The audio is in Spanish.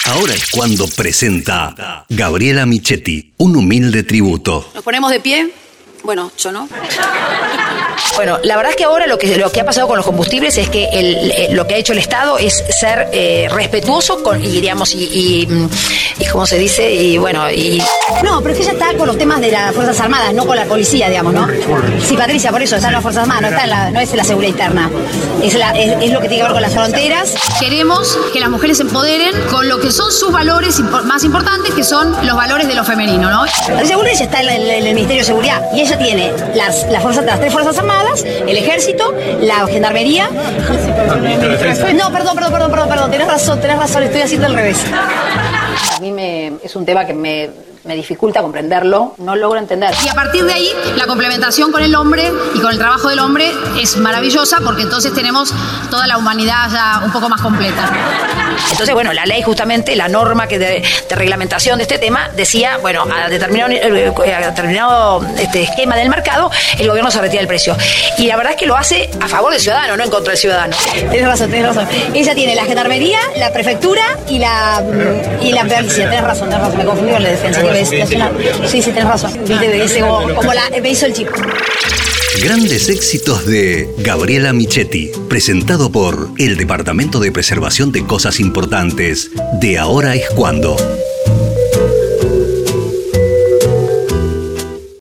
Ahora es cuando presenta Gabriela Michetti, un humilde tributo. Nos ponemos de pie. Bueno, yo no. Bueno, la verdad es que ahora lo que ha pasado con los combustibles es que lo que ha hecho el Estado es ser respetuoso con, y digamos, y ¿cómo se dice? Y bueno, y... No, pero es que ella está con los temas de las Fuerzas Armadas, no con la policía, digamos, ¿no? Sí, Patricia, por eso está en las Fuerzas Armadas, no es la seguridad interna. Es lo que tiene que ver con las fronteras. Queremos que las mujeres se empoderen con lo que son sus valores más importantes, que son los valores de lo femenino, ¿no? Patricia Bullrich está en el Ministerio de Seguridad y ella tiene las tres Fuerzas Armadas, el Ejército, la Gendarmería. No, perdón, tenés razón, estoy haciendo al revés. A mí es un tema que me dificulta comprenderlo, no logro entender. Y a partir de ahí, la complementación con el hombre y con el trabajo del hombre es maravillosa porque entonces tenemos toda la humanidad ya un poco más completa. Entonces, bueno, la ley justamente, la norma de reglamentación de este tema decía, bueno, a determinado esquema del mercado, el gobierno se retira el precio. Y la verdad es que lo hace a favor del ciudadano, no en contra del ciudadano. Tenés razón. Ella tiene la Gendarmería, la Prefectura y la Policía. Tenés razón, me confundí con la Defensa. Sí, tenés razón. Como me hizo el chip. Grandes éxitos de Gabriela Michetti, presentado por el Departamento de Preservación de Cosas Importantes de Ahora es Cuando.